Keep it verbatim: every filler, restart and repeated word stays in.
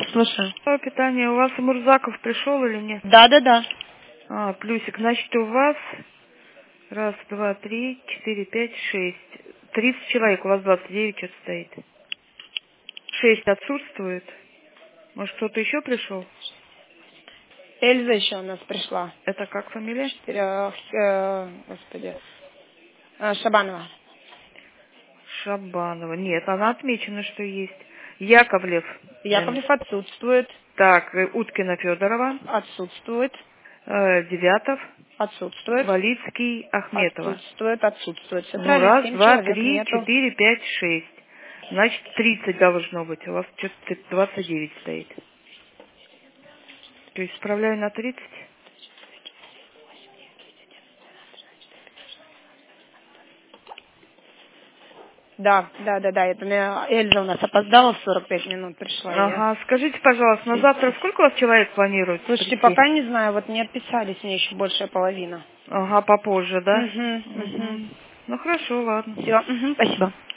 слушаю. Питание. У вас Мурзаков пришел или нет? Да, да, да. А, плюсик. Значит, у вас раз, два, три, четыре, пять, шесть. Тридцать человек. У вас двадцать девять что-то стоит. Шесть отсутствует. Может, кто-то еще пришел? Эльза еще у нас пришла. Это как фамилия? Четырех, э, господи. Э, Шабанова. Шабанова. Нет, она отмечена, что есть. Яковлев. Яковлев отсутствует. Так, э, Уткина Федорова. Отсутствует. Э, Девятов. Отсутствует. Валицкий, Ахметова. Отсутствует, отсутствует. Все Ну, правильно, раз, семь два, человек три, нету. четыре, пять, шесть. Значит, тридцать должно быть. У вас что-то двадцать девять стоит. То есть справляю на тридцать. Да, да, да, да. Это мне Эльза у нас опоздала в сорок пять минут пришла. Ага, Я... скажите, пожалуйста, на завтра сколько у вас человек планирует Слушайте, прийти? пока не знаю, вот не отписались мне еще большая половина. Ага, попозже, да? Угу, угу. Угу. Ну хорошо, ладно. Все, угу, спасибо.